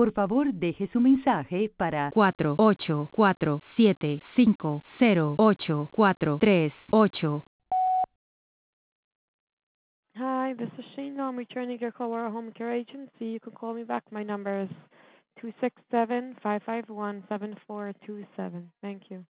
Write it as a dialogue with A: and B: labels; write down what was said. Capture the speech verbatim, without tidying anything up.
A: Por favor, deje su mensaje para
B: cuatro ocho cuatro siete cinco cero ocho cuatro tres ocho.
C: Hi, this is Sheena. I'm returning your call. Our home care agency. You can call me back. My number is two six seven, five five one, seven four two seven. Thank you.